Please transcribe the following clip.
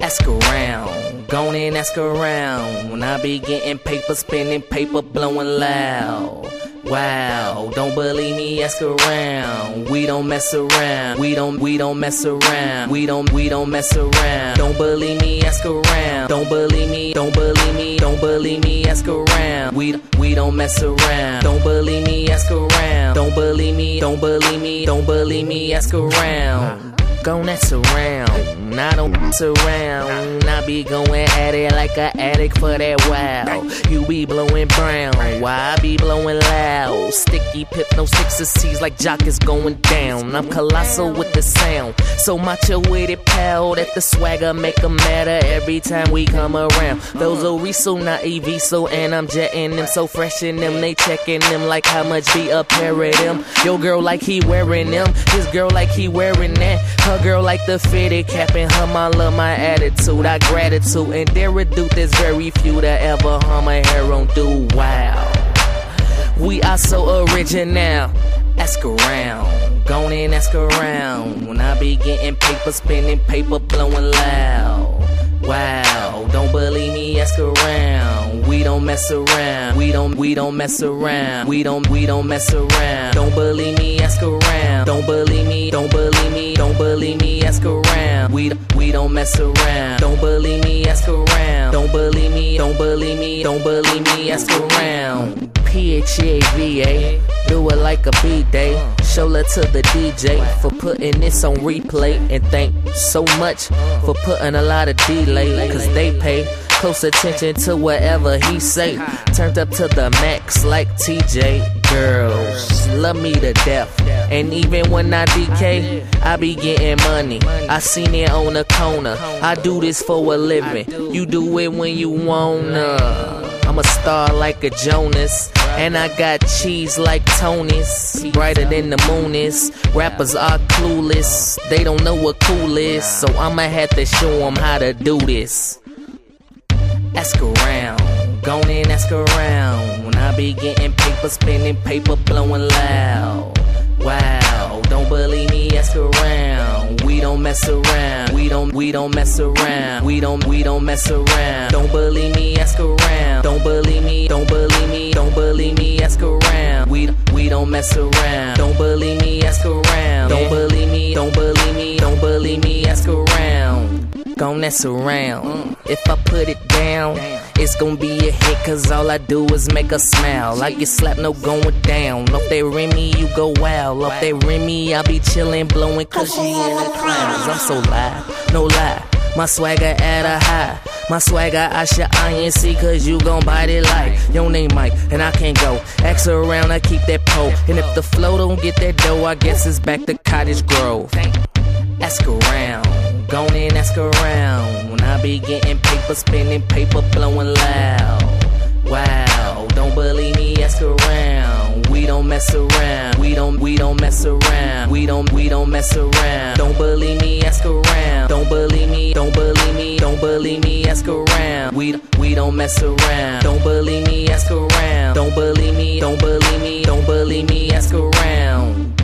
Ask around, gon' and ask around. When I be getting paper, spinning paper, blowing loud. Wow, don't believe me, ask around. We don't mess around. We don't mess around. We don't mess around. Don't believe me, ask around. Don't believe me, don't believe me, don't believe me, ask around. We don't mess around. Don't believe me, ask around. Don't believe me, don't believe me, don't believe me, ask around. Gon' mess around, I don't mess around. I be going at it like an addict for that wow. You be blowing brown, why I be blowing loud? Sticky pip, no sixes, C's like Jock is going down. I'm colossal with the sound, so macho with it, pal. That the swagger make 'em matter every time we come around. Those Oriso, not Eviso, and I'm jetting them so fresh in them. They checking them like how much be a pair of them. Your girl like he wearing them, his girl like he wearing that. Her girl like the fitted cap, and her mom love my attitude. I gratitude, and there a dude there's very few that ever harm a hair on do. Wow, we are so original. Ask around, gon' and ask around. When I be getting paper, spinning paper, blowing loud. Wow, don't believe me, ask around. We don't mess around. We don't mess around. We don't mess around. Don't believe me, ask around. Don't believe me, don't believe me, don't believe me, ask around. We don't mess around. Don't believe me, ask around. Don't believe me, don't believe me, don't believe me, ask around. PHEAVA, do it like a B-day. Show love to the DJ for putting this on replay. And thank so much for putting a lot of delay, cause they pay close attention to whatever he say. Turned up to the max like TJ. Girls love me to death, and even when I DK, I be getting money. I seen it on the corner. I do this for a living. You do it when you wanna. I'm a star like a Jonas, and I got cheese like Tony's. Brighter than the moon is. Rappers are clueless, they don't know what cool is. So I'ma have to show them how to do this. Ask around, gon' and ask around. When I be getting paper, spinning paper, blowing loud. Wow, don't believe me, ask around. We don't mess around. We don't mess around. We don't mess around. Don't believe me, ask around. Don't believe me, don't believe me, don't believe me, ask around. We don't mess around. Don't believe me, ask around. Don't believe me, don't believe me, don't believe me, ask around. Gon' mess around. If I put it down, it's gon' be a hit, cause all I do is make her smile. Like you slap, no going down. Off that Remy, you go wild. Off that Remy, I be chillin', blowin', cause she in the clouds. I'm so live, no lie. My swagger at a high. My swagger, I should INC, cause you gon' bite it like your name Mike, and I can't go. Ask around, I keep that pole. And if the flow don't get that dough, I guess it's back to Cottage Grove. Ask around, gon' and ask around. When I be getting paper, spinning paper, blowing loud. Wow, don't believe me, ask around. We don't mess around. We don't mess around. We don't mess around. Don't believe me, ask around. Don't believe me, don't believe me, don't believe me, ask around. We don't mess around. Don't believe me, ask around. Don't believe me, don't believe me, don't believe me, ask around.